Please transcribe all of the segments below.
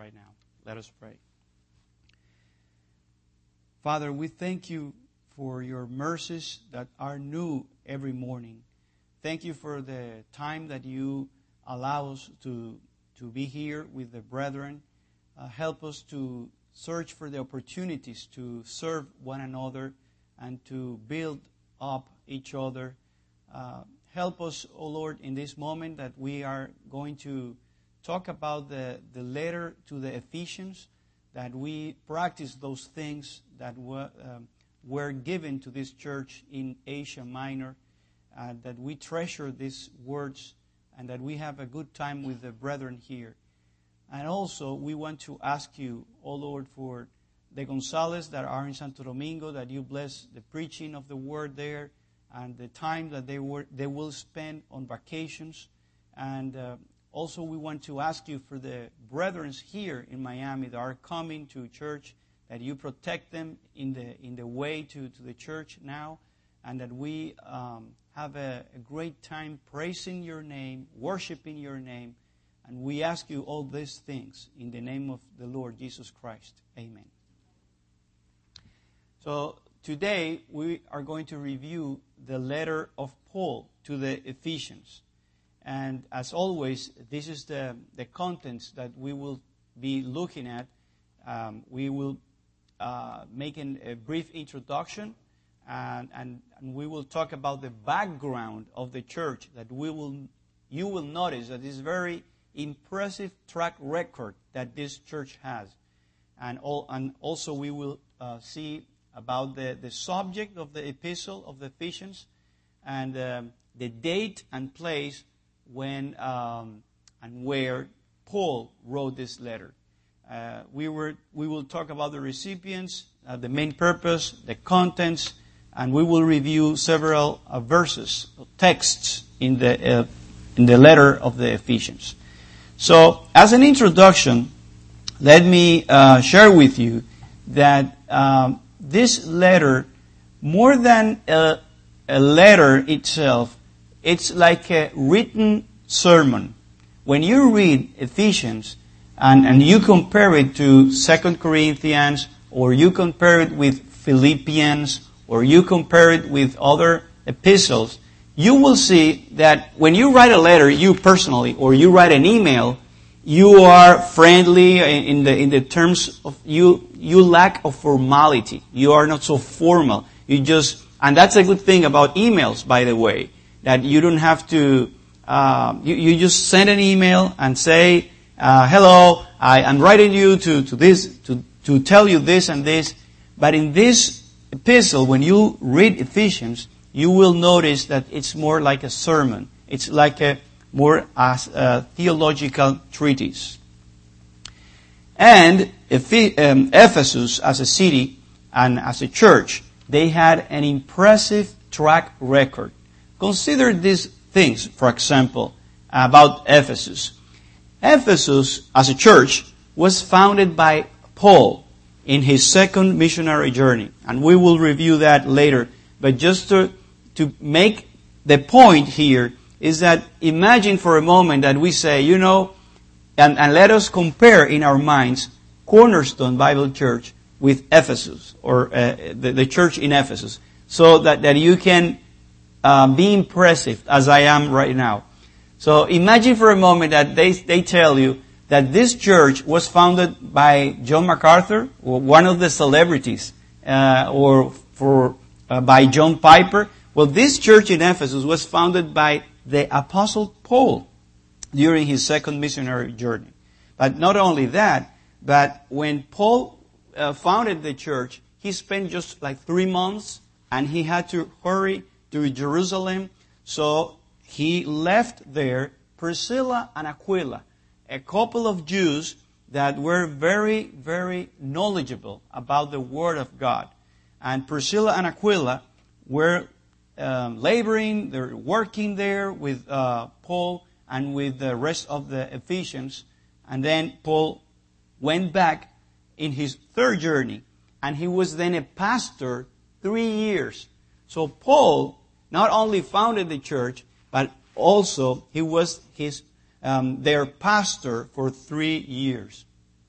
right now. Let us pray. Father, we thank you for your mercies that are new every morning. Thank you for the time that you allow us to be here with the brethren. Help us to search for the opportunities to serve one another and to build up each other. Help us, O Lord, in this moment that we are going to talk about the letter to the Ephesians, that we practice those things that were given to this church in Asia Minor, that we treasure these words, and that we have a good time with the brethren here. And also, we want to ask you, O Lord, for the Gonzales that are in Santo Domingo, that you bless the preaching of the word there and the time that they will spend on vacations. And also, we want to ask you for the brethren here in Miami that are coming to church, that you protect them in the way to the church now, and that we have a great time praising your name, worshiping your name. And we ask you all these things in the name of the Lord Jesus Christ. Amen. So today we are going to review the letter of Paul to the Ephesians. And as always, this is the contents that we will be looking at. We will make a brief introduction, and we will talk about the background of the church, that you will notice that it's very impressive track record that this church has. And also we will see about the subject of the epistle of the Ephesians, and the date and place when and where Paul wrote this letter. We will talk about the recipients, the main purpose, the contents, and we will review several verses, texts in the letter of the Ephesians. So, as an introduction, let me share with you that this letter, more than a letter itself, it's like a written sermon. When you read Ephesians and you compare it to 2 Corinthians, or you compare it with Philippians, or you compare it with other epistles, you will see that when you write a letter, you personally, or you write an email, you are friendly in the terms of you lack of formality. You are not so formal. And that's a good thing about emails, by the way, that you don't have to, you just send an email and say, hello, I'm writing you to tell you this and this. But in this epistle, when you read Ephesians, you will notice that it's more like a sermon. It's like more as a theological treatise. And Ephesus, as a city and as a church, they had an impressive track record. Consider these things, for example, about Ephesus. Ephesus, as a church, was founded by Paul in his second missionary journey. And we will review that later. But just to make the point here is that imagine for a moment that we say, and let us compare in our minds Cornerstone Bible Church with Ephesus, or the church in Ephesus, so that you can be impressive as I am right now. So imagine for a moment that they tell you that this church was founded by John MacArthur, or one of the celebrities, or by John Piper. Well, this church in Ephesus was founded by the Apostle Paul during his second missionary journey. But not only that, but when Paul founded the church, he spent just like 3 months, and he had to hurry to Jerusalem. So he left there Priscilla and Aquila, a couple of Jews that were very, very knowledgeable about the Word of God. And Priscilla and Aquila were laboring, they're working there with Paul and with the rest of the Ephesians. And then Paul went back in his third journey, and he was then a pastor 3 years. So Paul not only founded the church, but also he was their pastor for 3 years.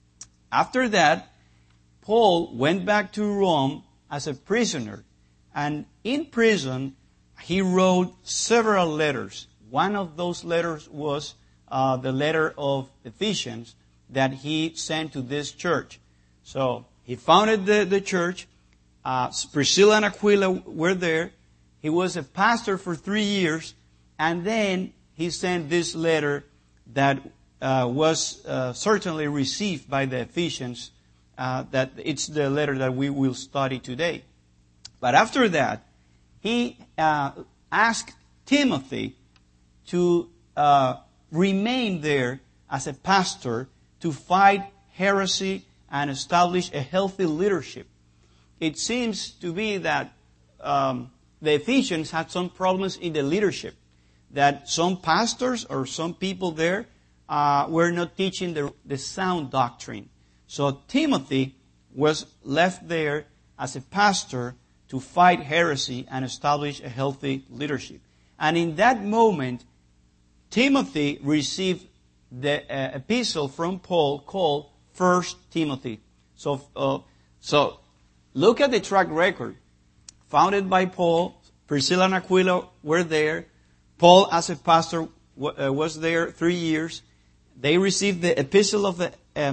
after that, Paul went back to Rome as a prisoner. And in prison, he wrote several letters. One of those letters was the letter of Ephesians that he sent to this church. So he founded the church. Priscilla and Aquila were there. He was a pastor for 3 years. And then he sent this letter that was certainly received by the Ephesians. That it's the letter that we will study today. But after that, he asked Timothy to remain there as a pastor to fight heresy and establish a healthy leadership. It seems to be that the Ephesians had some problems in the leadership, that some pastors or some people there were not teaching the sound doctrine. So Timothy was left there as a pastor to fight heresy and establish a healthy leadership. And in that moment, Timothy received the epistle from Paul called 1 Timothy. So look at the track record. Founded by Paul, Priscilla and Aquila were there. Paul, as a pastor, was there 3 years. They received the epistle to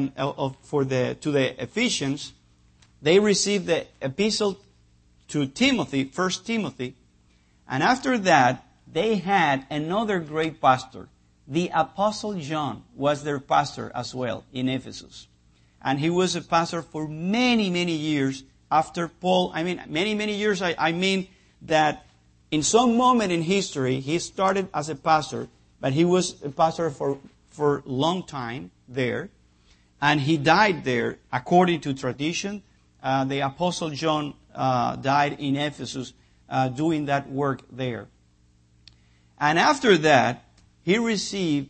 the Ephesians. They received the epistle to Timothy, 1 Timothy. And after that, they had another great pastor. The Apostle John was their pastor as well in Ephesus. And he was a pastor for many, many years after Paul. I mean, many years. I mean that in some moment in history, he started as a pastor, but he was a pastor for a long time there. And he died there according to tradition. The Apostle John died in Ephesus doing that work there. And after that, they received,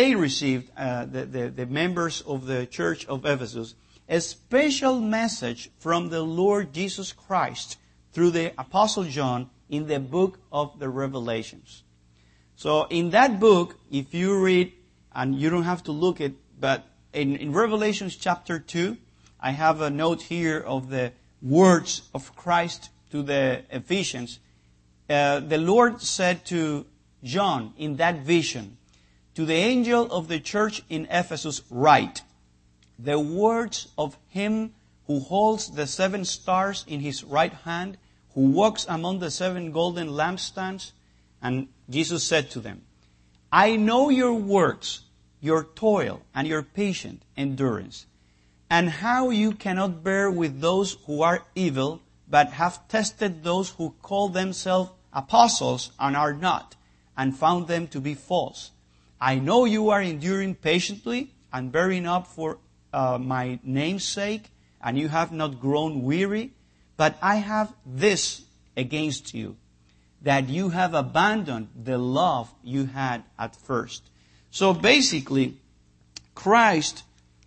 the members of the church of Ephesus, a special message from the Lord Jesus Christ through the Apostle John in the book of the Revelations. So in that book, if you read, and you don't have to look it, but in Revelations chapter 2, I have a note here of the words of Christ to the Ephesians. The Lord said to John in that vision, "To the angel of the church in Ephesus write, the words of him who holds the 7 stars in his right hand, who walks among the 7 golden lampstands." And Jesus said to them, "I know your works, your toil, and your patient endurance, and how you cannot bear with those who are evil, but have tested those who call themselves apostles and are not, and found them to be false. I know you are enduring patiently and bearing up for my name's sake, and you have not grown weary. But I have this against you, that you have abandoned the love you had at first." So basically, Christ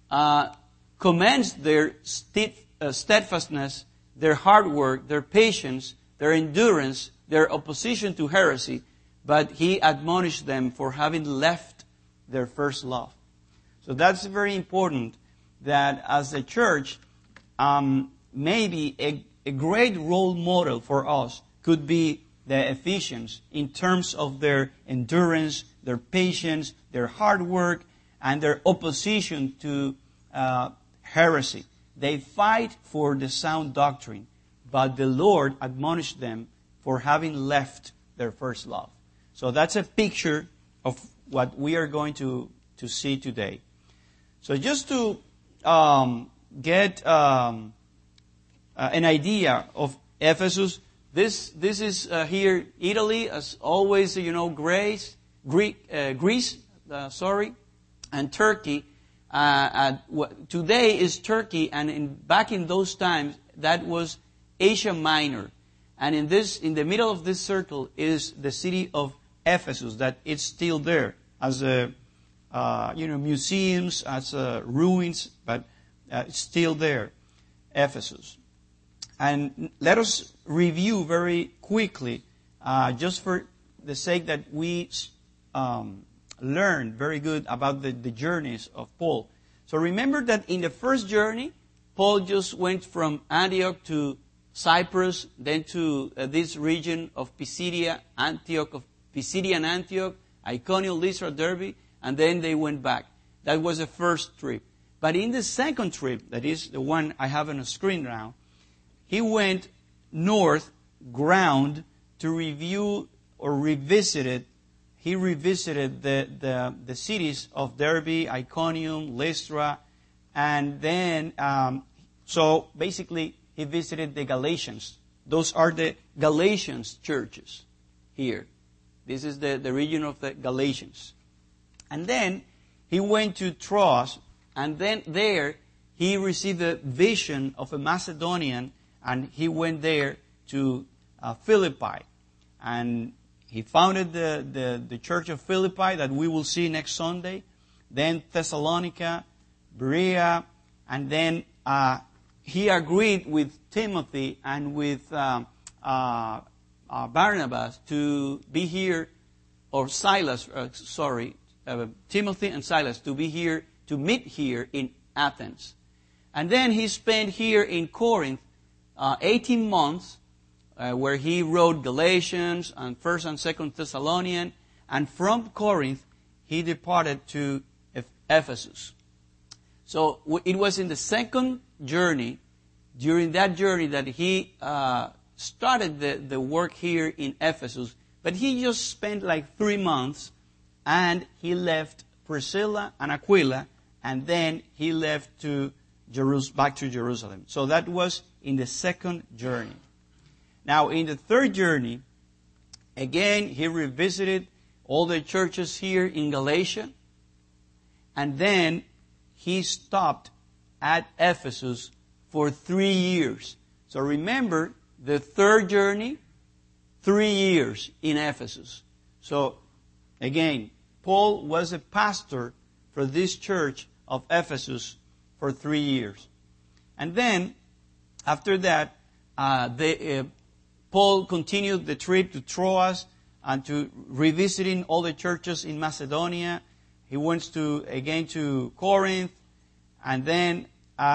commends their steadfastness, their hard work, their patience, their endurance, their opposition to heresy, but he admonished them for having left their first love. So that's very important, that as a church, maybe a great role model for us could be the Ephesians in terms of their endurance, their patience, their hard work, and their opposition to heresy. They fight for the sound doctrine, but the Lord admonished them for having left their first love. So that's a picture of what we are going to see today. So just to get an idea of Ephesus, this is here Italy, as always, Greece, and Turkey. Today is Turkey, and back in those times, that was Asia Minor. And in the middle of this circle is the city of Ephesus, that it's still there as museums, as ruins, but it's still there, Ephesus. And let us review very quickly, just for the sake that we learn very good about the journeys of Paul. So remember that in the first journey, Paul just went from Antioch to Cyprus, then to this region of Pisidia, Pisidian Antioch, Iconium, Lystra, Derbe, and then they went back. That was the first trip. But in the second trip, that is the one I have on the screen now, he went north ground to review or revisited. He revisited the cities of Derbe, Iconium, Lystra, and then, so basically he visited the Galatians. Those are the Galatians churches here. This is the region of the Galatians. And then he went to Troas, and then there he received a vision of a Macedonian, and he went there to Philippi. And he founded the church of Philippi that we will see next Sunday. Then Thessalonica, Berea, and then he agreed with Timothy and with Barnabas to be here, or Silas, Timothy and Silas to be here, to meet here in Athens. And then he spent here in Corinth 18 months, where he wrote Galatians and 1st and 2nd Thessalonian. And from Corinth, he departed to Ephesus. So it was in the second journey, during that journey, that he started the work here in Ephesus. But he just spent like 3 months, and he left Priscilla and Aquila, and then he left to back to Jerusalem. So that was in the second journey. Now, in the third journey, again, he revisited all the churches here in Galatia, and then he stopped at Ephesus for 3 years. So remember, the third journey, 3 years in Ephesus. So, again, Paul was a pastor for this church of Ephesus for 3 years. And then, after that, Paul continued the trip to Troas and to revisiting all the churches in Macedonia. He went again to Corinth, and then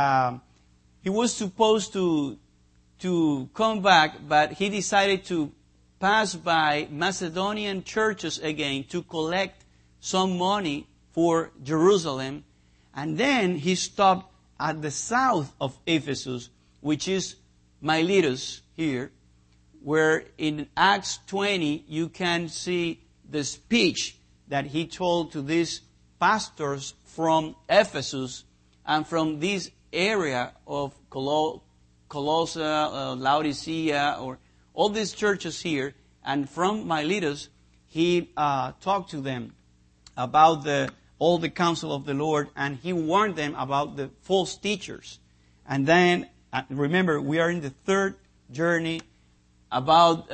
he was supposed to come back, but he decided to pass by Macedonian churches again to collect some money for Jerusalem. And then he stopped at the south of Ephesus, which is Miletus here, where in Acts 20 you can see the speech that he told to these pastors from Ephesus and from this area of Colossae, Laodicea, or all these churches here. And from Miletus, he talked to them about all the counsel of the Lord, and he warned them about the false teachers. And then, remember, we are in the third journey, about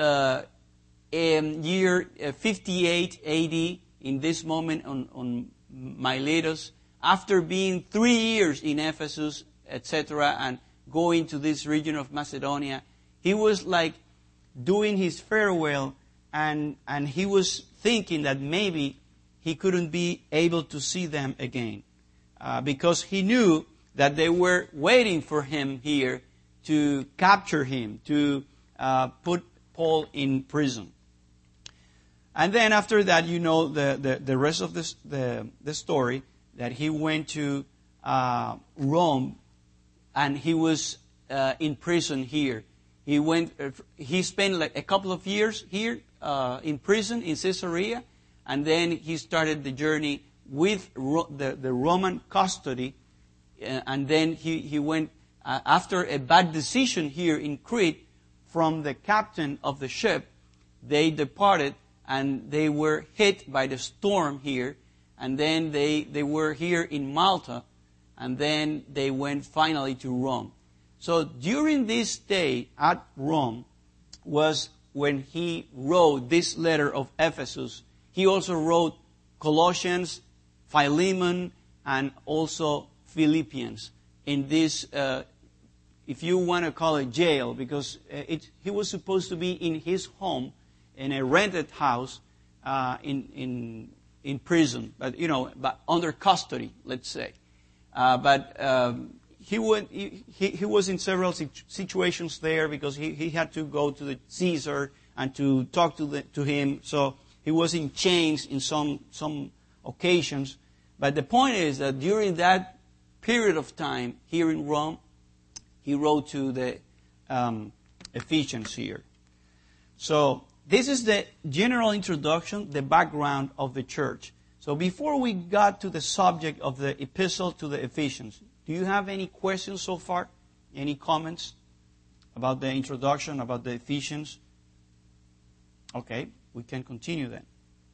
in year 58 AD, in this moment on Miletus, after being 3 years in Ephesus, etc., and going to this region of Macedonia, he was like doing his farewell, and he was thinking that maybe he couldn't be able to see them again, because he knew that they were waiting for him here to capture him, to put Paul in prison. And then after that, you know the rest of the story, that he went to Rome, and he was in prison here. He spent like a couple of years here in prison in Caesarea, and then he started the journey with the Roman custody, and then he went after a bad decision here in Crete from the captain of the ship. They departed, and they were hit by the storm here, and then they were here in Malta, and then they went finally to Rome. So during this stay at Rome was when he wrote this letter of Ephesus. He also wrote Colossians, Philemon, and also Philippians in this, if you want to call it jail, because he was supposed to be in his home, in a rented house, in prison, but under custody, let's say. But he was in several situations there because he had to go to the Caesar and to talk to him. So he was in chains in some occasions. But the point is that during that period of time here in Rome, he wrote to the Ephesians here. So this is the general introduction, the background of the church. So before we got to the subject of the epistle to the Ephesians, do you have any questions so far? Any comments about the introduction, about the Ephesians? Okay, we can continue then.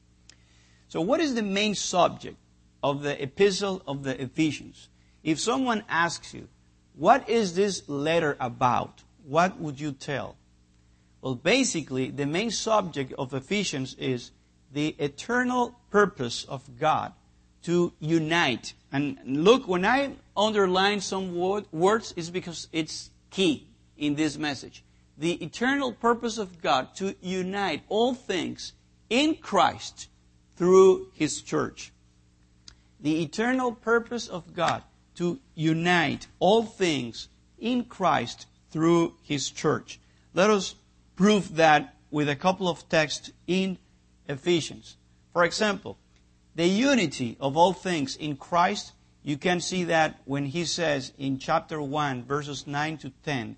So what is the main subject of the epistle of the Ephesians? If someone asks you, what is this letter about? What would you tell? Well, basically, the main subject of Ephesians is the eternal purpose of God to unite. And look, when I underline some words, it's because it's key in this message. The eternal purpose of God to unite all things in Christ through His church. The eternal purpose of God to unite all things in Christ through His church. Let us prove that with a couple of texts in Ephesians. For example, the unity of all things in Christ, you can see that when he says in chapter 1, verses 9 to 10,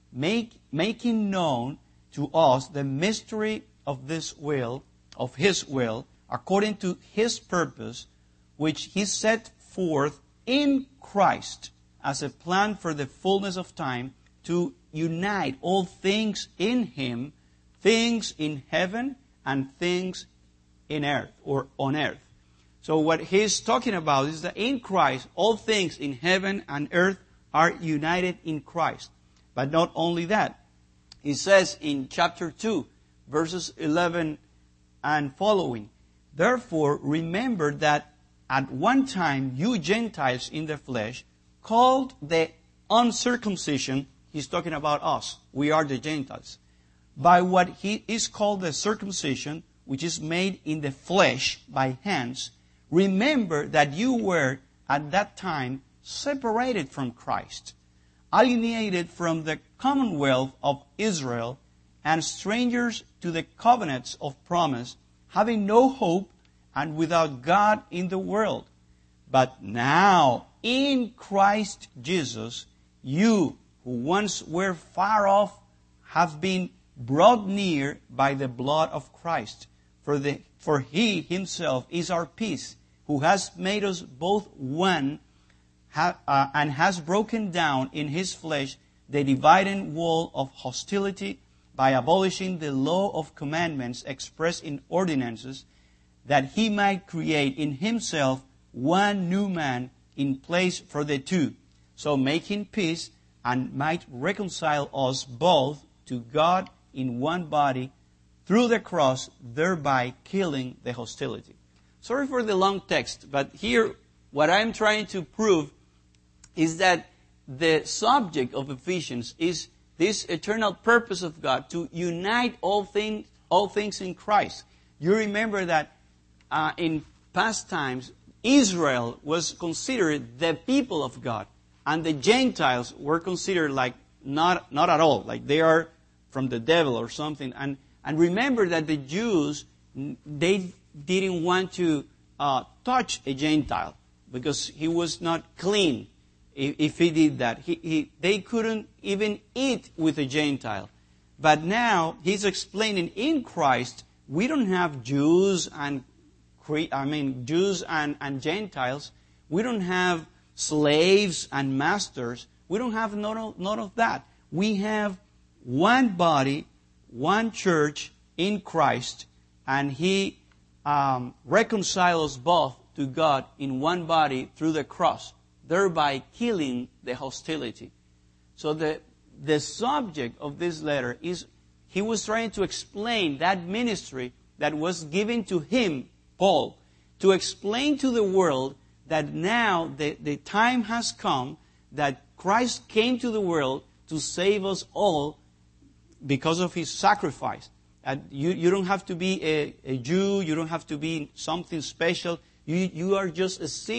making known to us the mystery of this will, of His will, according to His purpose, which He set forth in Christ as a plan for the fullness of time to unite all things in Him, things in heaven and things in earth or on earth. So what he's talking about is that in Christ, all things in heaven and earth are united in Christ. But not only that. He says in chapter 2, verses 11 and following, therefore remember that at one time you Gentiles in the flesh, called the uncircumcision, he's talking about us, we are the Gentiles, by what he is called the circumcision, which is made in the flesh by hands. Remember that you were at that time separated from Christ, alienated from the commonwealth of Israel, and strangers to the covenants of promise, having no hope and without God in the world. But now, in Christ Jesus, you who once were far off have been brought near by the blood of Christ. For He Himself is our peace, who has made us both one and has broken down in His flesh the dividing wall of hostility by abolishing the law of commandments expressed in ordinances, that He might create in Himself one new man in place for the two, so making peace, and might reconcile us both to God in one body through the cross, thereby killing the hostility. Sorry for the long text, but here what I'm trying to prove is that the subject of Ephesians is this eternal purpose of God to unite all things in Christ. You remember that in past times, Israel was considered the people of God, and the Gentiles were considered like not at all, like they are from the devil or something. And remember that the Jews, they didn't want to touch a Gentile because he was not clean if he did that. They couldn't even eat with a Gentile. But now he's explaining in Christ, we don't have Jews and Gentiles. We don't have slaves and masters. We don't have none of that. We have one body, one church in Christ, and He reconciles both to God in one body through the cross, thereby killing the hostility. So the subject of this letter is, he was trying to explain that ministry that was given to him, Paul, to explain to the world that now the time has come that Christ came to the world to save us all because of His sacrifice. You don't have to be a Jew. You don't have to be something special. You are just a sinner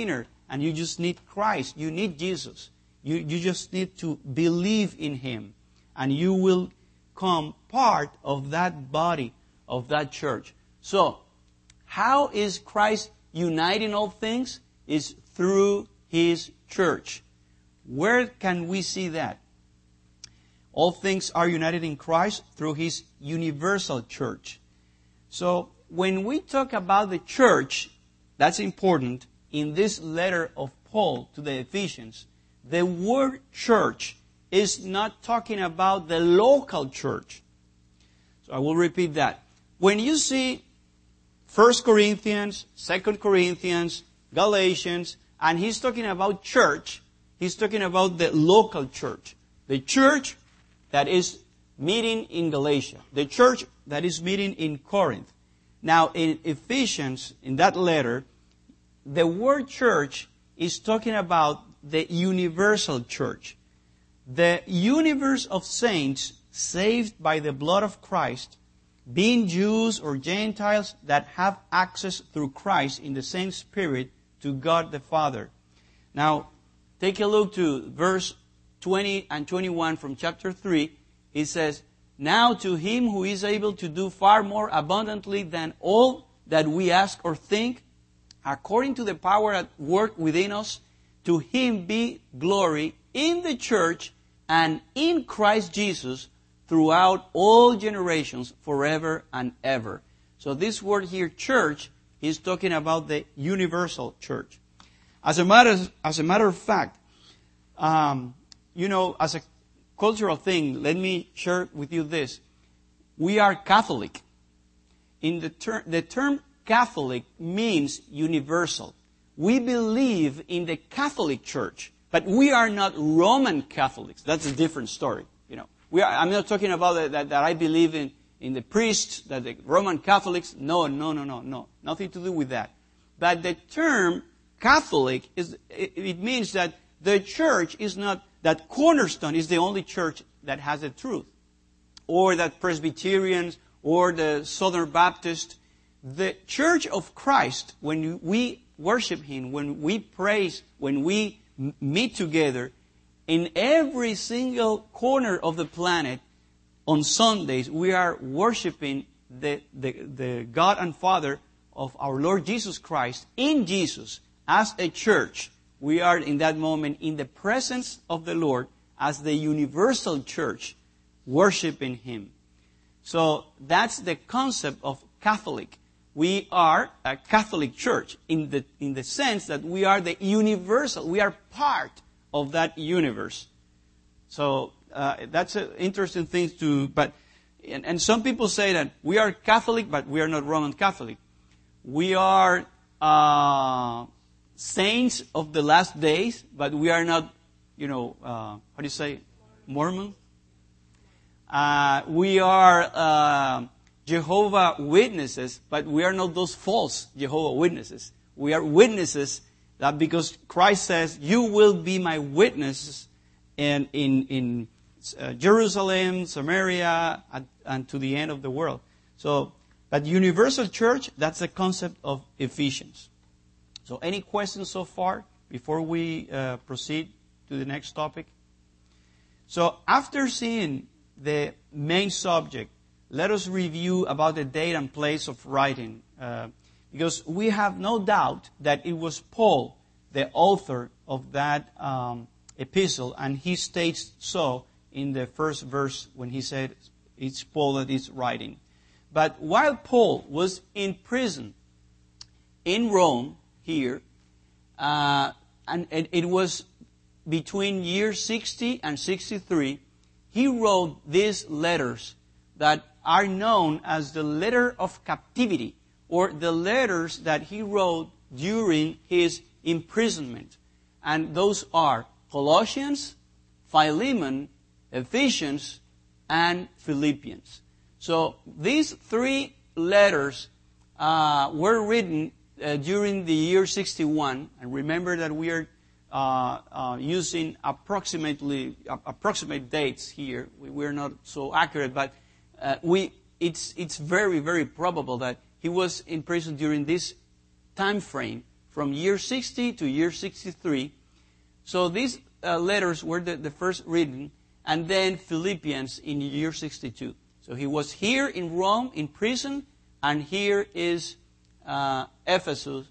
and you just need Christ. You need Jesus. You just need to believe in Him, and you will become part of that body, of that church. So, how is Christ uniting all things? Is through His church. Where can we see that? All things are united in Christ through His universal church. So, when we talk about the church, that's important. In this letter of Paul to the Ephesians, the word church is not talking about the local church. So I will repeat that. When you see 1 Corinthians, 2 Corinthians, Galatians, and he's talking about church, he's talking about the local church. The church that is meeting in Galatia. The church that is meeting in Corinth. Now, in Ephesians, in that letter, the word church is talking about the universal church. The universe of saints saved by the blood of Christ, being Jews or Gentiles that have access through Christ in the same Spirit to God the Father. Now, take a look to verse 20 and 21 from chapter 3. It says, "Now to Him who is able to do far more abundantly than all that we ask or think, according to the power at work within us, to Him be glory in the church and in Christ Jesus throughout all generations, forever and ever." So this word here, church, is talking about the universal church. As a matter of fact, as a cultural thing, let me share with you this. We are Catholic. The term Catholic means universal. We believe in the Catholic Church, but we are not Roman Catholics. That's a different story. I'm not talking about that I believe in the priests, that the Roman Catholics. No. Nothing to do with that. But the term Catholic it means that the church is not, that Cornerstone is the only church that has the truth. Or that Presbyterians or the Southern Baptist. The Church of Christ, when we worship Him, when we praise, when we meet together, in every single corner of the planet, on Sundays, we are worshiping the God and Father of our Lord Jesus Christ in Jesus. As a church, we are in that moment in the presence of the Lord as the universal church, worshiping Him. So that's the concept of Catholic. We are a Catholic church in the sense that we are the universal. We are part of that universe. So that's an interesting thing and some people say that we are Catholic, but we are not Roman Catholic. We are saints of the last days, but we are not, Mormon? We are Jehovah Witnesses, but we are not those false Jehovah Witnesses. We are witnesses that because Christ says, "You will be my witnesses in Jerusalem, Samaria, and to the end of the world." So, but universal church, that's the concept of Ephesians. So, any questions so far before we proceed to the next topic? So, after seeing the main subject, let us review about the date and place of writing. Because we have no doubt that it was Paul, the author of that epistle, and he states so in the first verse when he said it's Paul that is writing. But while Paul was in prison in Rome here, and it was between year 60 and 63, he wrote these letters that are known as the letter of captivity, or the letters that he wrote during his imprisonment. And those are Colossians, Philemon, Ephesians, and Philippians. So these three letters were written during the year 61. And remember that we are using approximate dates here. We're not so accurate, but it's very, very probable that he was in prison during this time frame from year 60 to year 63. So these letters were the first written, and then Philippians in year 62. So he was here in Rome, in prison, and here is Ephesus,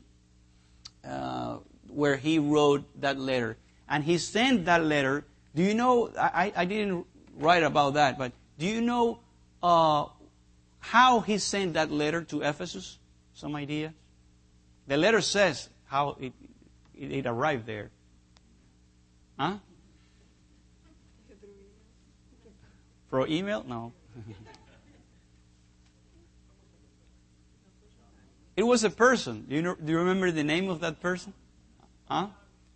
where he wrote that letter. And he sent that letter. Do you know, I didn't write about that, but do you know how he sent that letter to Ephesus? Some idea? The letter says how it arrived there. Huh? Through email? No. It was a person. Do you remember the name of that person? Huh?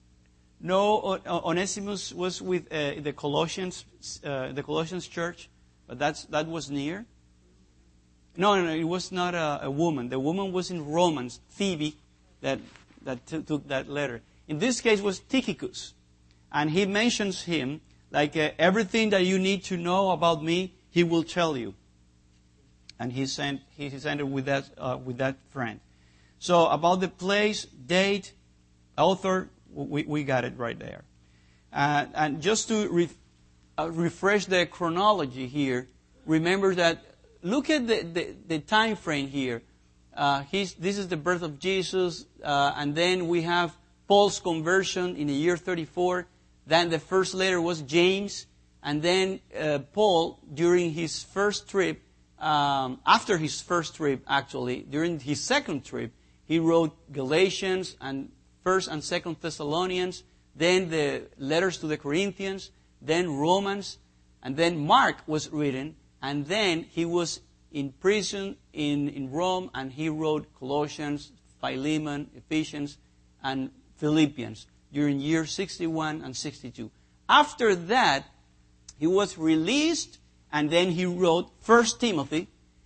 No, Onesimus was with the Colossians church, but that was near. No, it was not a woman. The woman was in Romans, Phoebe, that took that letter. In this case, was Tychicus, and he mentions him like everything that you need to know about me, he will tell you. And he sent it with that friend. So about the place, date, author, we got it right there. And just to refresh the chronology here, remember that, look at the time frame here. This is the birth of Jesus, and then we have Paul's conversion in the year 34. Then the first letter was James, and then Paul, during his first trip, after his first trip, actually, during his second trip, he wrote Galatians and 1st and 2nd Thessalonians, then the letters to the Corinthians, then Romans, and then Mark was written, and then he was in prison in Rome, and he wrote Colossians, Philemon, Ephesians, and Philippians during year 61 and 62. After that, he was released, and then he wrote 1 Timothy,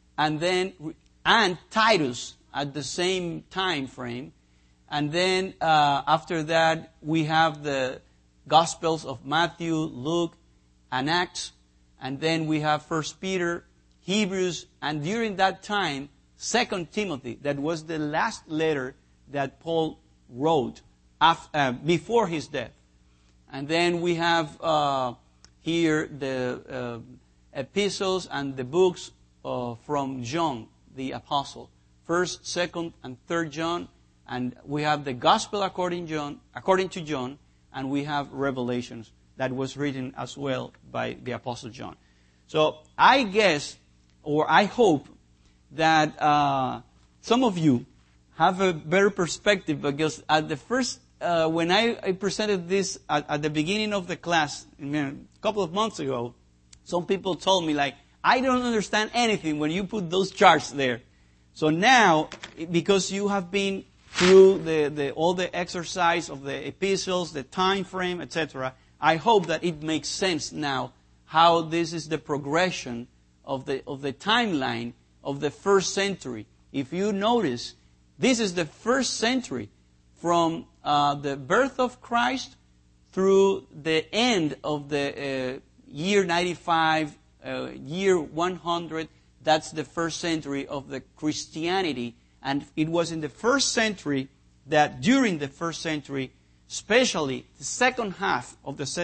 and Titus at the same time frame. And then after that, we have the Gospels of Matthew, Luke, and Acts. And then we have 1 Peter, Hebrews, and during that time, 2 Timothy. That was the last letter that Paul wrote before his death. And then we have here the epistles and the books from John, the apostle. 1st, 2nd, and 3rd John. And we have the Gospel according to John, and we have Revelations that was written as well by the Apostle John. So I guess, or I hope, that some of you have a better perspective, because at the first, when I presented this at the beginning of the class, a couple of months ago, some people told me, like, I don't understand anything when you put those charts there. So now, because you have been through all the exercise of the epistles, the time frame, etc., I hope that it makes sense now how this is the progression of the timeline of the first century. If you notice, this is the first century from the birth of Christ through the end of the year 95, year 100. That's the first century of the Christianity. And it was in the first century that, during the first century, especially the second half of the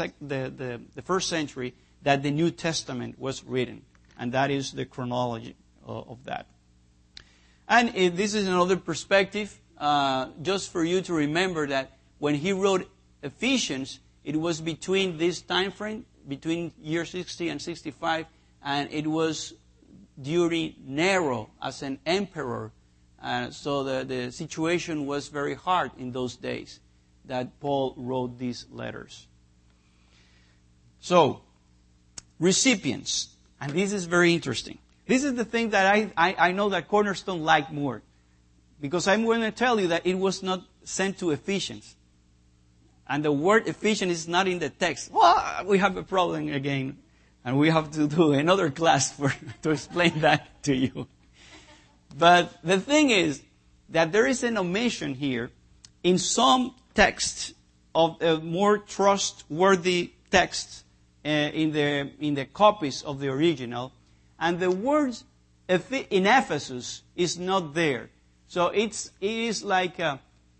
first century, that the New Testament was written. And that is the chronology of that. And this is another perspective, just for you to remember that when he wrote Ephesians, it was between this time frame, between year 60 and 65, and it was during Nero as an emperor. So the situation was very hard in those days that Paul wrote these letters. So, recipients. And this is very interesting. This is the thing that I know that Cornerstone liked more. Because I'm going to tell you that it was not sent to Ephesians. And the word Ephesians is not in the text. Well, we have a problem again. And we have to do another class to explain that to you. But the thing is that there is an omission here in some texts of more trustworthy texts in the copies of the original, and the words in Ephesus is not there. So it is like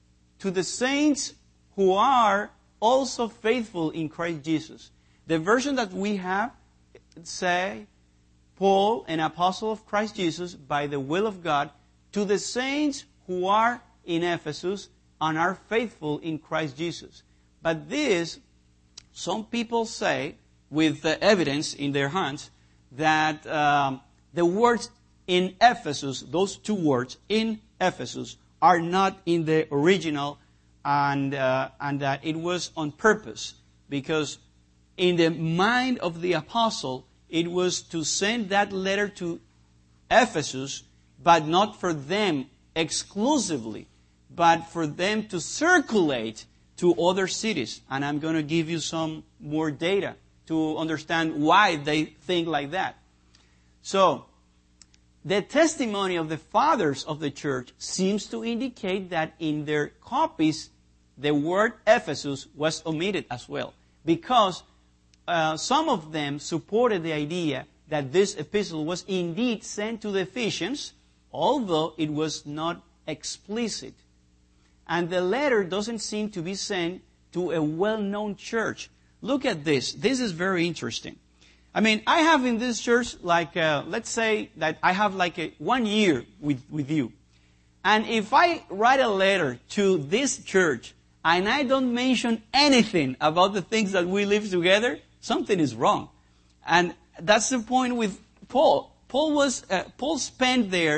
to the saints who are also faithful in Christ Jesus. The version that we have say, Paul, an apostle of Christ Jesus, by the will of God, to the saints who are in Ephesus and are faithful in Christ Jesus. But this, some people say, with the evidence in their hands, that the words in Ephesus, those two words, in Ephesus, are not in the original, and that it was on purpose, because in the mind of the apostle, it was to send that letter to Ephesus, but not for them exclusively, but for them to circulate to other cities. And I'm going to give you some more data to understand why they think like that. So, the testimony of the fathers of the church seems to indicate that in their copies, the word Ephesus was omitted as well, because some of them supported the idea that this epistle was indeed sent to the Ephesians, although it was not explicit. And the letter doesn't seem to be sent to a well-known church. Look at this. This is very interesting. I mean, I have in this church, let's say that I have 1 year with you. And if I write a letter to this church and I don't mention anything about the things that we live together, something is wrong. And that's the point with Paul. Paul spent there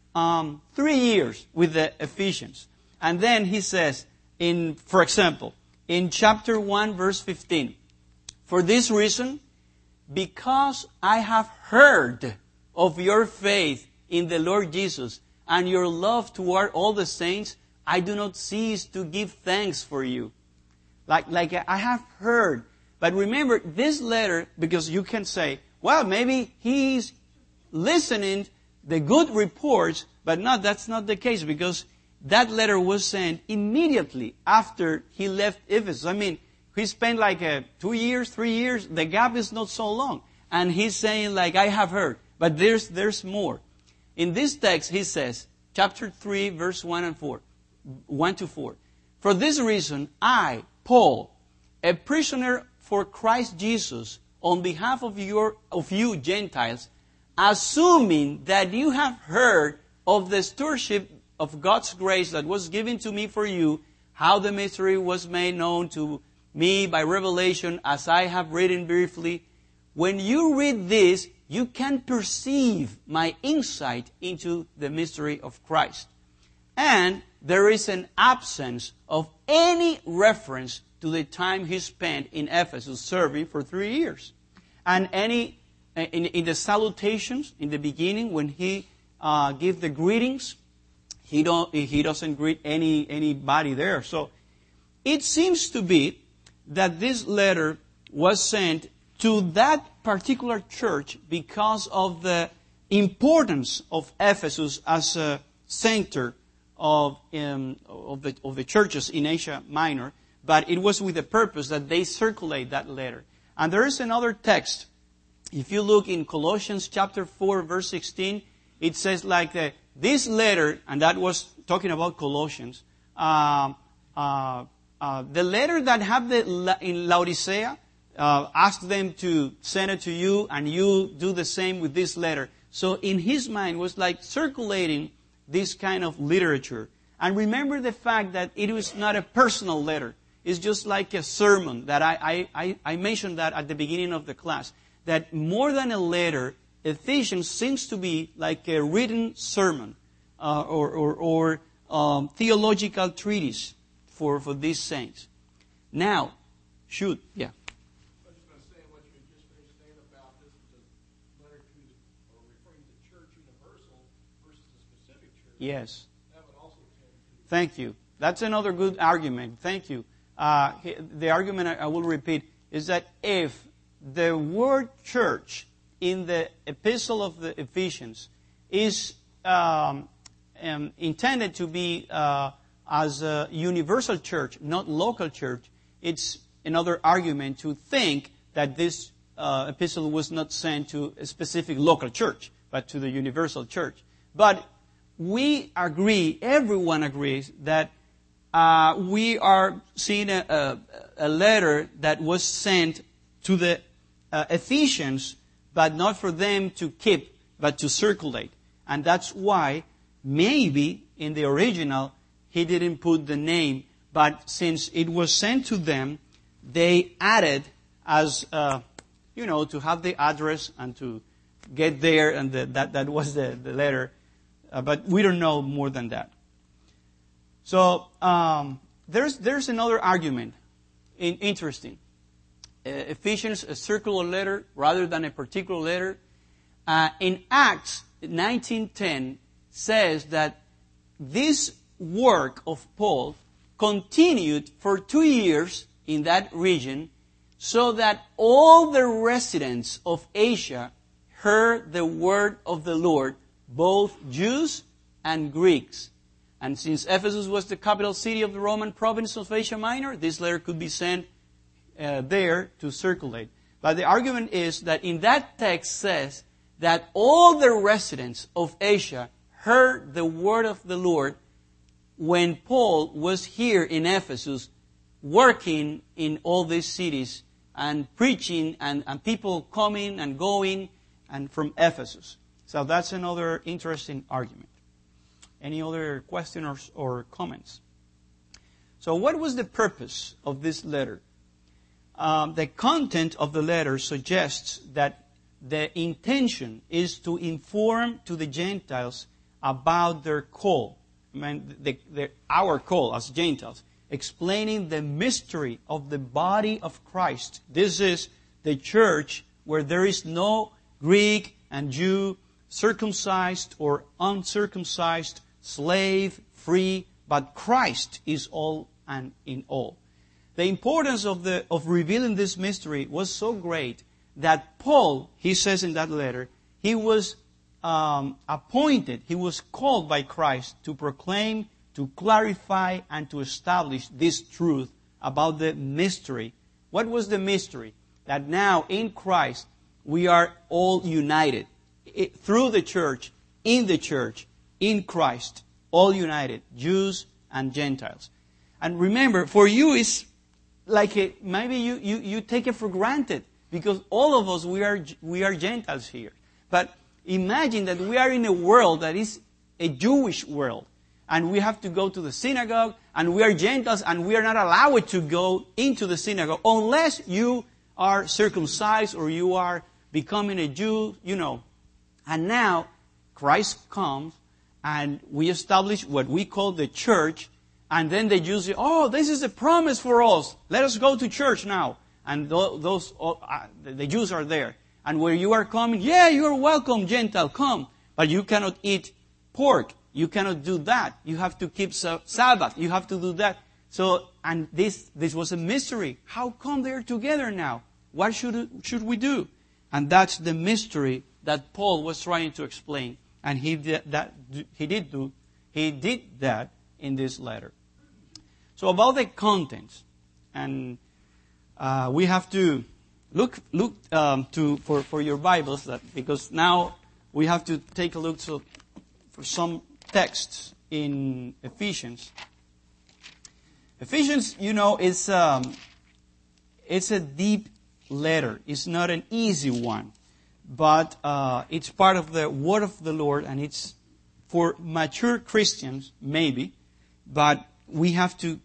3 years with the Ephesians. And then he says, for example, in chapter 1, verse 15, for this reason, because I have heard of your faith in the Lord Jesus and your love toward all the saints, I do not cease to give thanks for you. Like I have heard. But remember, this letter, because you can say, well, maybe he's listening the good reports, but no, that's not the case, because that letter was sent immediately after he left Ephesus. I mean, he spent 2 years, 3 years. The gap is not so long. And he's saying I have heard. But there's more. In this text, he says, chapter 3, verse 1 to 4. For this reason, I, Paul, a prisoner for Christ Jesus, on behalf of you Gentiles, assuming that you have heard of the stewardship of God's grace that was given to me for you, how the mystery was made known to me by revelation, as I have written briefly. When you read this, you can perceive my insight into the mystery of Christ. And there is an absence of any reference to the time he spent in Ephesus serving for 3 years. And in the salutations, in the beginning, when he gives the greetings, he doesn't greet anybody there. So it seems to be that this letter was sent to that particular church because of the importance of Ephesus as a center of the churches in Asia Minor, but it was with the purpose that they circulate that letter. And there is another text. If you look in Colossians chapter 4, verse 16, it says this letter, and that was talking about Colossians, the letter that have in Laodicea, asked them to send it to you, and you do the same with this letter. So in his mind was circulating this kind of literature. And remember the fact that it was not a personal letter. It's just like a sermon that I mentioned that at the beginning of the class. That more than a letter, Ephesians seems to be like a written sermon or theological treatise for these saints. Now, yeah. I was going to say what you just finished saying about this is a letter to, or referring to the church universal versus a specific church. Yes. That would also tend to... Thank you. That's another good argument. Thank you. The argument I will repeat is that if the word church in the epistle of the Ephesians is intended to be as a universal church, not local church, it's another argument to think that this epistle was not sent to a specific local church, but to the universal church. But we agree, everyone agrees, that we are seeing a letter that was sent to the Ephesians, but not for them to keep, but to circulate. And that's why maybe in the original he didn't put the name, but since it was sent to them, they added as, to have the address and to get there, and that was the letter. But we don't know more than that. So there's another argument, interesting. Ephesians, a circular letter rather than a particular letter. In Acts 19:10 says that this work of Paul continued for 2 years in that region, so that all the residents of Asia heard the word of the Lord, both Jews and Greeks. And since Ephesus was the capital city of the Roman province of Asia Minor, this letter could be sent there to circulate. But the argument is that in that text says that all the residents of Asia heard the word of the Lord when Paul was here in Ephesus, working in all these cities and preaching, and people coming and going and from Ephesus. So that's another interesting argument. Any other questions or comments? So what was the purpose of this letter? The content of the letter suggests that the intention is to inform to the Gentiles about their call. Our call as Gentiles. Explaining the mystery of the body of Christ. This is the church where there is no Greek and Jew, circumcised or uncircumcised, slave, free, but Christ is all and in all. The importance of revealing this mystery was so great that Paul, he says in that letter, he was appointed, he was called by Christ to proclaim, to clarify, and to establish this truth about the mystery. What was the mystery? That now in Christ we are all united. Through the church, in Christ, all united, Jews and Gentiles. And remember, for you it's like maybe you take it for granted, because all of us, we are Gentiles here. But imagine that we are in a world that is a Jewish world. And we have to go to the synagogue, and we are Gentiles, and we are not allowed to go into the synagogue unless you are circumcised or you are becoming a Jew, And now Christ comes, and we establish what we call the church, and then the Jews say, oh, this is a promise for us. Let us go to church now. And the Jews are there. And where you are coming, yeah, you are welcome, Gentile, come. But you cannot eat pork. You cannot do that. You have to keep Sabbath. You have to do that. So, and this was a mystery. How come they're together now? What should we do? And that's the mystery that Paul was trying to explain. And he did that in this letter. So about the contents, and we have to look for your Bibles, because now we have to take a look for some texts in Ephesians. Ephesians, it's a deep letter. It's not an easy one, but it's part of the Word of the Lord, and it's for mature Christians, maybe, but we have to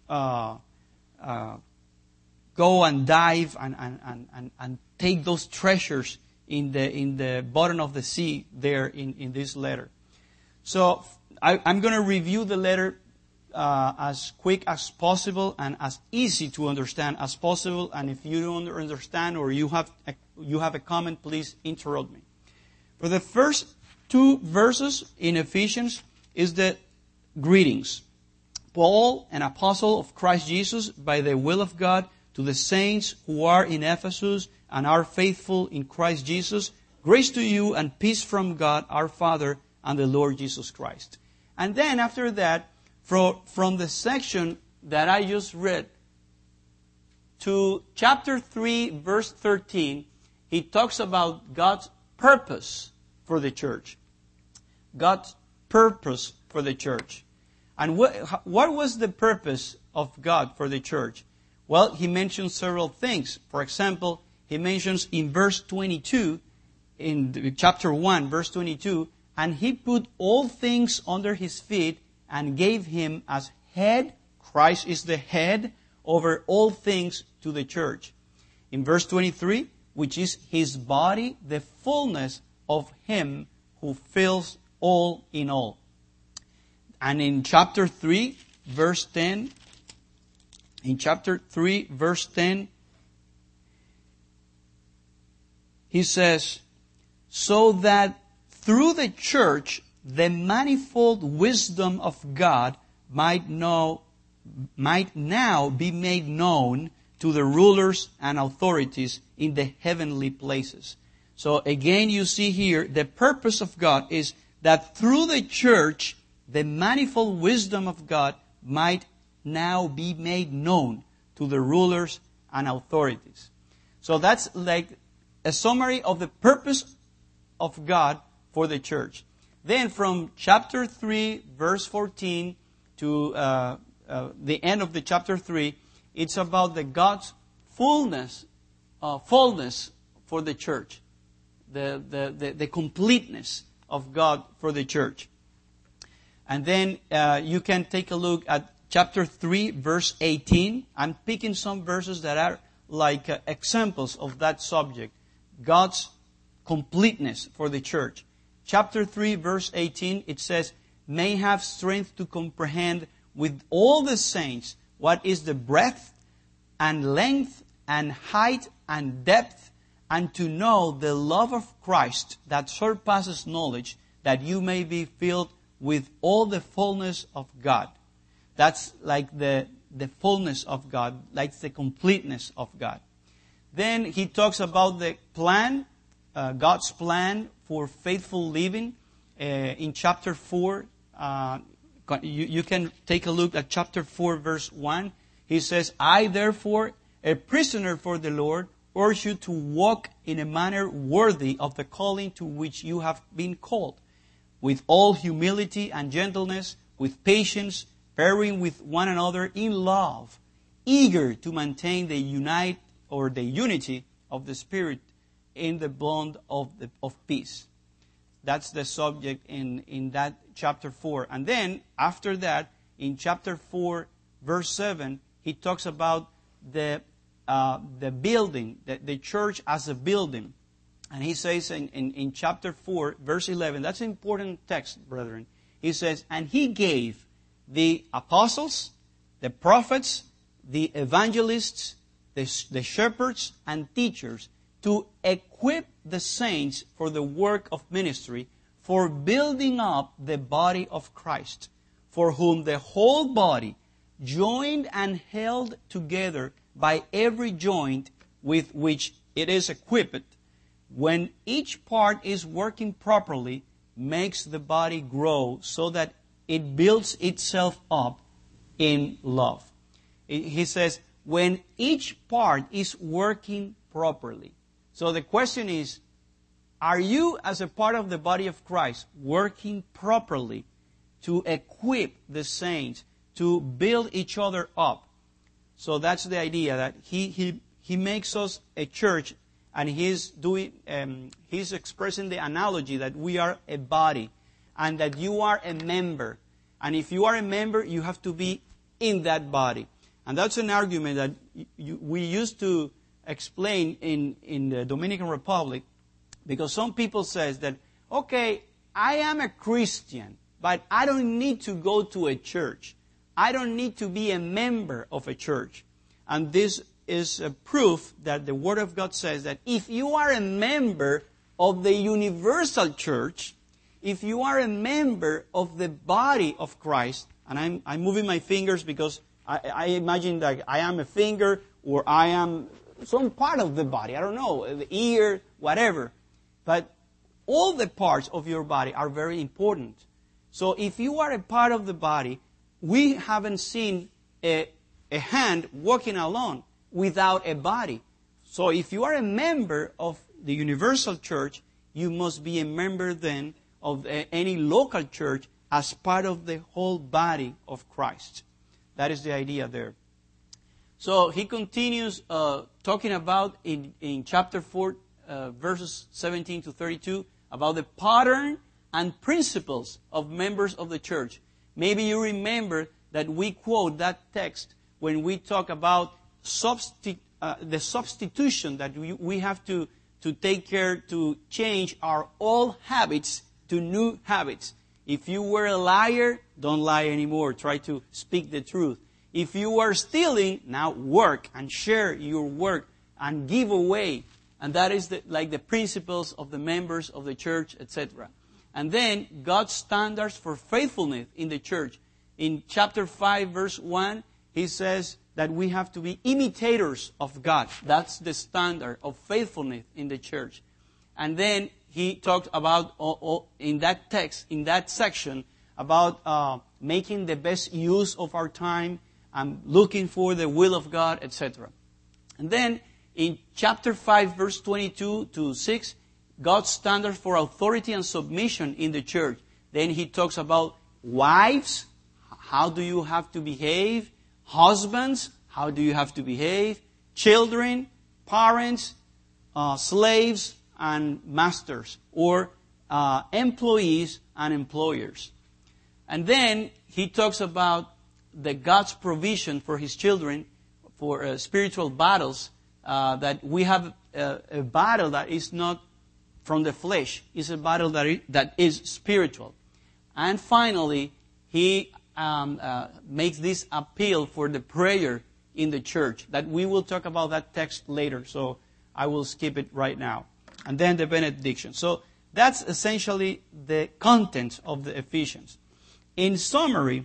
go and dive and take those treasures in the bottom of the sea there in this letter. So I'm going to review the letter as quick as possible and as easy to understand as possible. And if you don't understand or you have a comment, please interrupt me. For the first 2 verses in Ephesians is the greetings. Paul, an apostle of Christ Jesus, by the will of God, to the saints who are in Ephesus and are faithful in Christ Jesus, grace to you and peace from God our Father and the Lord Jesus Christ. And then after that, from the section that I just read to chapter 3, verse 13, he talks about God's purpose for the church. God's purpose for the church. And what was the purpose of God for the church? Well, he mentions several things. For example, he mentions in verse 22, in chapter 1, verse 22, and he put all things under his feet and gave him as head. Christ is the head over all things to the church. In verse 23, which is his body, the fullness of him who fills all in all. And in chapter 3, verse 10, he says, so that through the church the manifold wisdom of God might now be made known to the rulers and authorities in the heavenly places. So again, you see here, the purpose of God is that through the church, the manifold wisdom of God might now be made known to the rulers and authorities. So that's like a summary of the purpose of God for the church. Then from chapter 3, verse 14 to the end of the chapter 3, it's about the God's fullness for the church. The completeness of God for the church. And then you can take a look at chapter 3, verse 18. I'm picking some verses that are like examples of that subject. God's completeness for the church. Chapter 3, verse 18, it says, may have strength to comprehend with all the saints what is the breadth and length and height and depth, and to know the love of Christ that surpasses knowledge, that you may be filled with all the fullness of God. That's like the fullness of God, like the completeness of God. Then he talks about the plan, God's plan for faithful living in chapter 4. You can take a look at chapter 4, verse 1. He says, I therefore, a prisoner for the Lord, urge you to walk in a manner worthy of the calling to which you have been called, with all humility and gentleness, with patience, bearing with one another in love, eager to maintain the unity of the Spirit in the bond of peace. That's the subject in that chapter 4. And then, after that, in chapter 4, verse 7, he talks about the building, the church as a building. And he says in chapter 4, verse 11, that's an important text, brethren. He says, and he gave the apostles, the prophets, the evangelists, the shepherds and teachers to equip the saints for the work of ministry, for building up the body of Christ, for whom the whole body, joined and held together by every joint with which it is equipped, when each part is working properly, makes the body grow so that it builds itself up in love. He says, when each part is working properly. So the question is, are you as a part of the body of Christ working properly to equip the saints, to build each other up? So that's the idea, that he makes us a church, and he's expressing the analogy that we are a body and that you are a member. And if you are a member, you have to be in that body. And that's an argument that we used to explain in the Dominican Republic, because some people says that, okay, I am a Christian, but I don't need to go to a church. I don't need to be a member of a church. And this is a proof that the Word of God says that if you are a member of the universal church, if you are a member of the body of Christ, and I'm moving my fingers because I imagine that I am a finger or I am some part of the body. I don't know, the ear, whatever. But all the parts of your body are very important. So if you are a part of the body, we haven't seen a hand walking alone without a body. So if you are a member of the universal church, you must be a member then of any local church as part of the whole body of Christ. That is the idea there. So he continues talking about in chapter 4, verses 17 to 32, about the pattern and principles of members of the church. Maybe you remember that we quote that text when we talk about the substitution that we have to take care to change our old habits to new habits. If you were a liar, don't lie anymore. Try to speak the truth. If you were stealing, now work and share your work and give away. And that is like the principles of the members of the church, etc. And then God's standards for faithfulness in the church. In chapter 5, verse 1, he says that we have to be imitators of God. That's the standard of faithfulness in the church. And then he talked about, in that text, in that section, about making the best use of our time and looking for the will of God, etc. And then in chapter 5, verse 22 to 6, God's standard for authority and submission in the church. Then he talks about wives, how do you have to behave? Husbands, how do you have to behave? Children, parents, slaves, and masters, or employees and employers. And then he talks about God's provision for His children for spiritual battles, that we have a battle that is not from the flesh. It's a battle that is spiritual. And finally, he makes this appeal for the prayer in the church, that we will talk about that text later, so I will skip it right now. And then the benediction. So that's essentially the content of the Ephesians. In summary,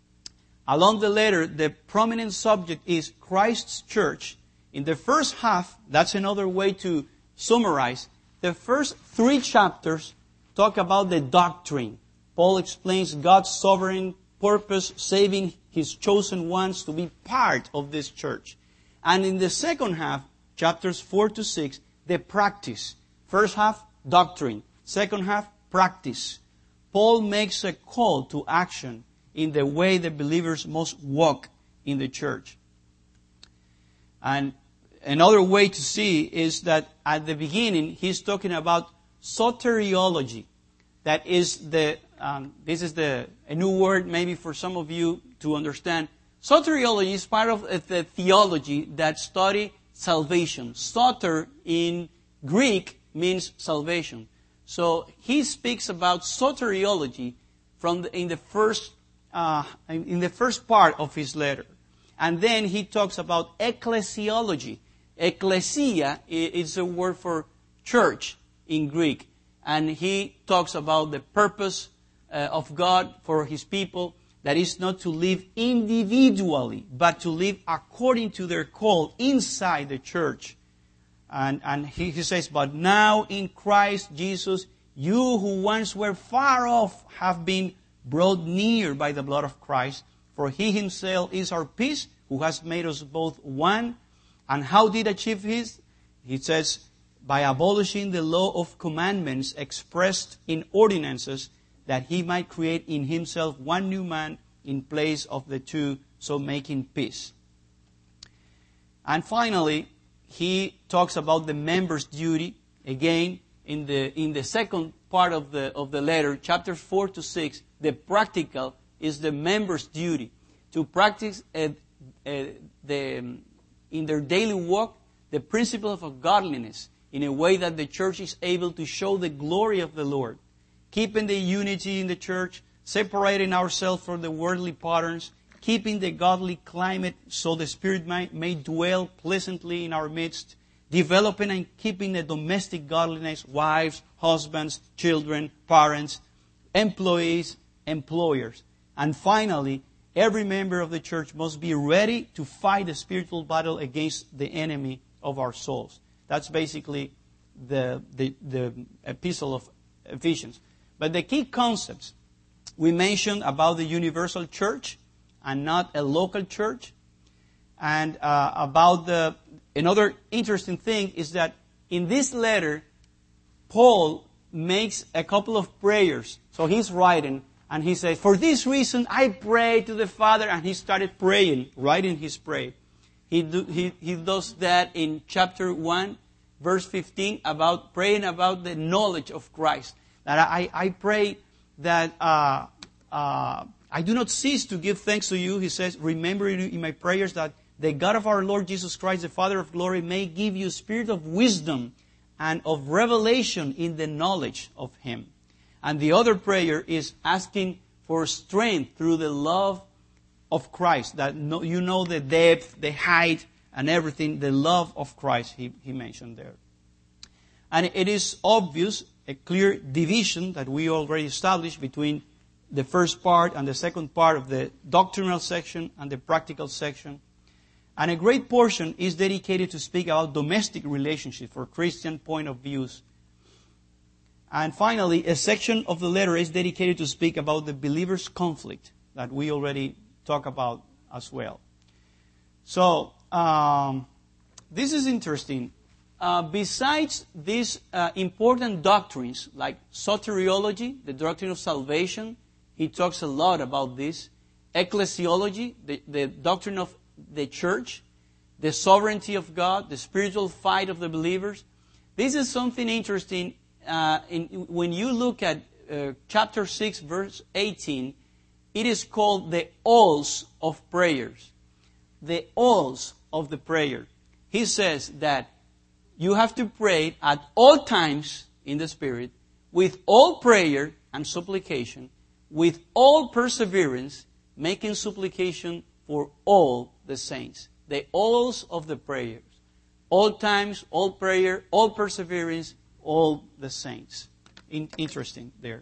along the letter, the prominent subject is Christ's church. In the first half, that's another way to summarize. The first 3 chapters talk about the doctrine. Paul explains God's sovereign purpose, saving His chosen ones to be part of this church. And in the second half, chapters 4 to 6, the practice. First half, doctrine. Second half, practice. Paul makes a call to action in the way the believers must walk in the church. And another way to see is that at the beginning, he's talking about soteriology. That is this is a new word maybe for some of you to understand. Soteriology is part of the theology that study salvation. Soter in Greek means salvation. So he speaks about soteriology in the first part of his letter. And then he talks about ecclesiology. Ecclesia is a word for church in Greek. And he talks about the purpose of God for His people, that is not to live individually, but to live according to their call inside the church. And he says, but now in Christ Jesus, you who once were far off have been brought near by the blood of Christ. For He Himself is our peace, who has made us both one. And how did He achieve this? He says, by abolishing the law of commandments expressed in ordinances, that He might create in Himself one new man in place of the two, so making peace. And finally, he talks about the member's duty. Again, in the second part of the letter, chapters 4 to 6, the practical is the member's duty to practice in their daily walk the principle of godliness in a way that the church is able to show the glory of the Lord, keeping the unity in the church, separating ourselves from the worldly patterns, keeping the godly climate so the Spirit may dwell pleasantly in our midst, developing and keeping the domestic godliness, wives, husbands, children, parents, employees, employers. And finally, every member of the church must be ready to fight the spiritual battle against the enemy of our souls. That's basically the epistle of Ephesians. But the key concepts we mentioned about the universal church and not a local church. And about another interesting thing is that in this letter, Paul makes a couple of prayers. So he's writing, And he says, for this reason I pray to the Father. And he started praying, writing his prayer. He does that in chapter 1, verse 15, about praying about the knowledge of Christ. That I pray that I do not cease to give thanks to you, he says, remembering in my prayers that the God of our Lord Jesus Christ, the Father of glory, may give you spirit of wisdom and of revelation in the knowledge of Him. And the other prayer is asking for strength through the love of Christ, that you know the depth, the height, and everything, the love of Christ, he mentioned there. And it is obvious, a clear division that we already established between the first part and the second part of the doctrinal section and the practical section. And a great portion is dedicated to speak about domestic relationships for Christian point of views. And finally, a section of the letter is dedicated to speak about the believer's conflict that we already talked about as well. So, this is interesting. Besides these important doctrines like soteriology, the doctrine of salvation, he talks a lot about this. Ecclesiology, the doctrine of the church, the sovereignty of God, the spiritual fight of the believers. This is something interesting. When you look at chapter 6, verse 18, it is called the alls of prayers. The alls of the prayer. He says that you have to pray at all times in the Spirit, with all prayer and supplication, with all perseverance, making supplication for all the saints. The alls of the prayers. All times, all prayer, all perseverance, all the saints. Interesting there.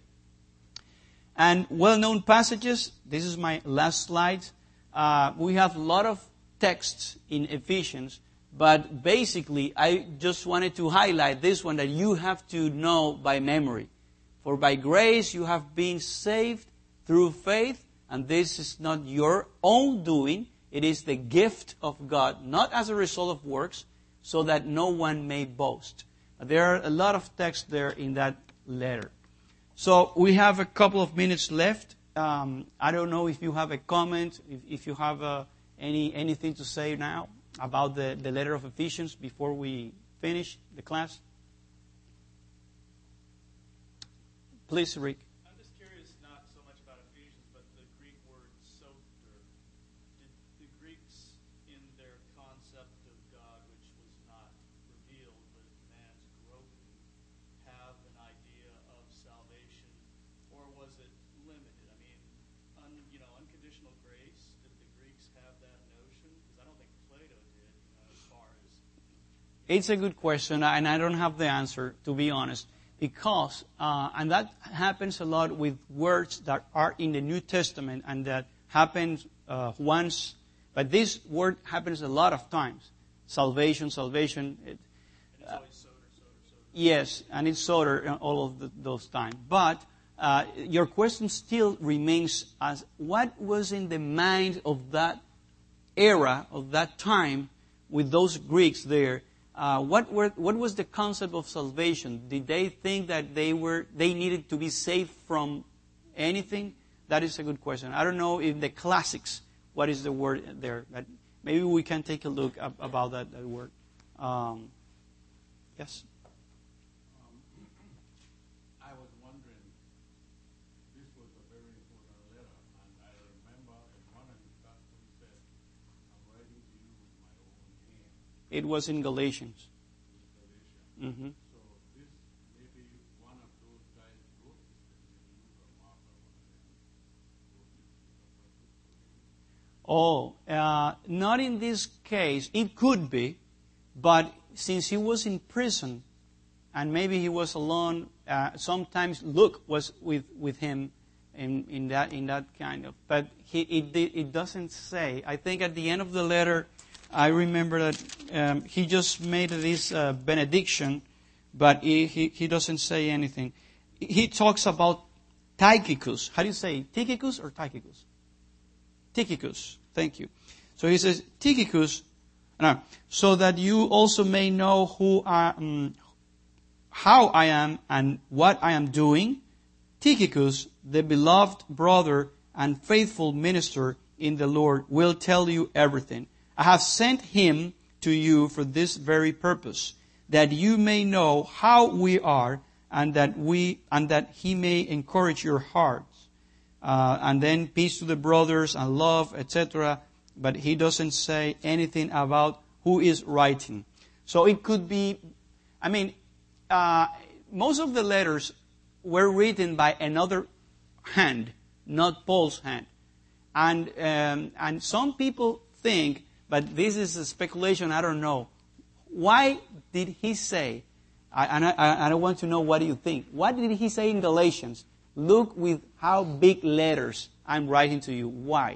And well-known passages. This is my last slide. We have a lot of texts in Ephesians, but basically I just wanted to highlight this one that you have to know by memory. For by grace you have been saved through faith, and this is not your own doing. It is the gift of God, not as a result of works, so that no one may boast. There are a lot of texts there in that letter. So we have a couple of minutes left. I don't know if you have a comment, if you have anything to say now about the letter of Ephesians before we finish the class. Please, Rick. I'm just curious, not so much about Ephesians, but the Greek word soter. Did the Greeks, in their concept of God, which was not revealed, but man's groping, have an idea of salvation, or was it limited? I mean, unconditional grace. Did the Greeks have that notion? Because I don't think Plato did, as far as. It's a good question, and I don't have the answer, to be honest. Because, and that happens a lot with words that are in the New Testament and that happens once, but this word happens a lot of times. Salvation. It's always soter. Yes, and it's soter all of those times. But your question still remains as what was in the mind of that era, of that time, with those Greeks there. What was the concept of salvation? Did they think that they needed to be saved from anything? That is a good question. I don't know if the classics, what is the word there? But maybe we can take a look about that word. Yes? I was wondering, this was a very important letter, and I remember in one of his gospels he said, I'm writing to you with my own hand. It was in Galatians. Mm-hmm. So this may be one of those guys wrote this, maybe Luke or Mark or one of them. Not in this case. It could be, but since he was in prison, and maybe he was alone, sometimes Luke was with him in that kind of. But it doesn't say. I think at the end of the letter, I remember that he just made this benediction, but he doesn't say anything. He talks about Tychicus. How do you say Tychicus or Tychicus? Tychicus. Thank you. So he says, Tychicus, so that you also may know how I am and what I am doing. Tychicus, the beloved brother and faithful minister in the Lord, will tell you everything. I have sent him to you for this very purpose, that you may know how we are, and that he may encourage your hearts. And then peace to the brothers and love, etc. But he doesn't say anything about who is writing. So it could be, most of the letters were written by another hand, not Paul's hand. And some people think, but this is a speculation, I don't know. Why did he say, I want to know what you think. What did he say in Galatians? Look with how big letters I'm writing to you. Why?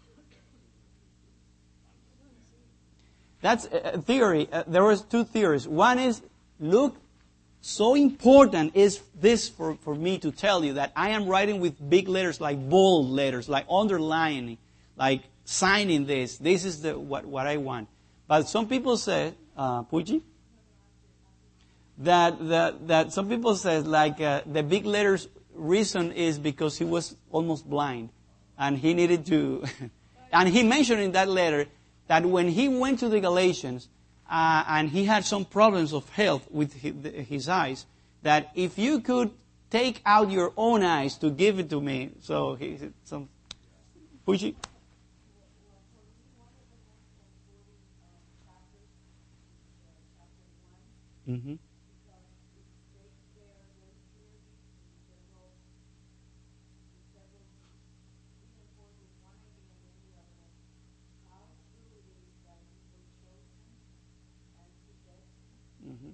That's a theory. There was two theories. One is, look, so important is this for me to tell you that I am writing with big letters, like bold letters, like underlining, like signing this. This is what I want. But some people say, Puji, that some people say the big letters reason is because he was almost blind, and he needed to. And he mentioned in that letter that when he went to the Galatians and he had some problems of health with his eyes, that if you could take out your own eyes to give it to me, so he said some Puji. Mm-hmm. Mm-hmm.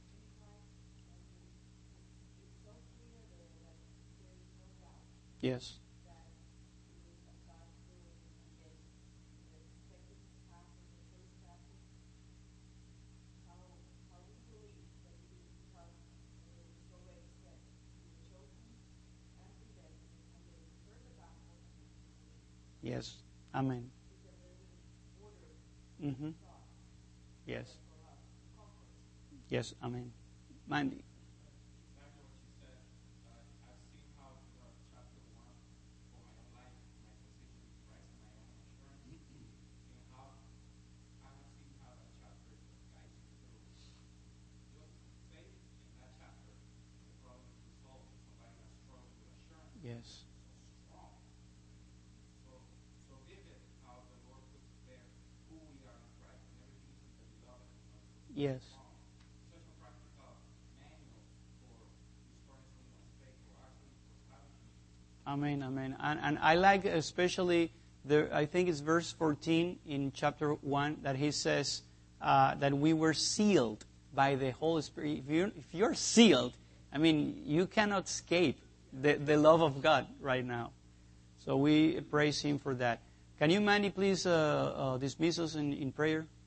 Yes. Yes. Amen. Mm-hmm. Yes. Yes. Amen. Mandy. Exactly what you said. I've seen how chapter 1 for my own life, my position with Christ and my own assurance, and how I have seen how that chapter guides you through. Just faith in that chapter, the problem is resolved. Somebody that struggles with assurance. Yes. So strong. So vivid how the Lord puts there who we are in Christ and everything is in the beloved. Yes. Such a practical manual for restoring someone's faith or actually for establishing. Amen, amen. And I like especially, I think it's verse 14 in chapter 1, that he says that we were sealed by the Holy Spirit. If you're sealed, you cannot escape the love of God right now. So we praise him for that. Can you, Mandy, please dismiss us in prayer?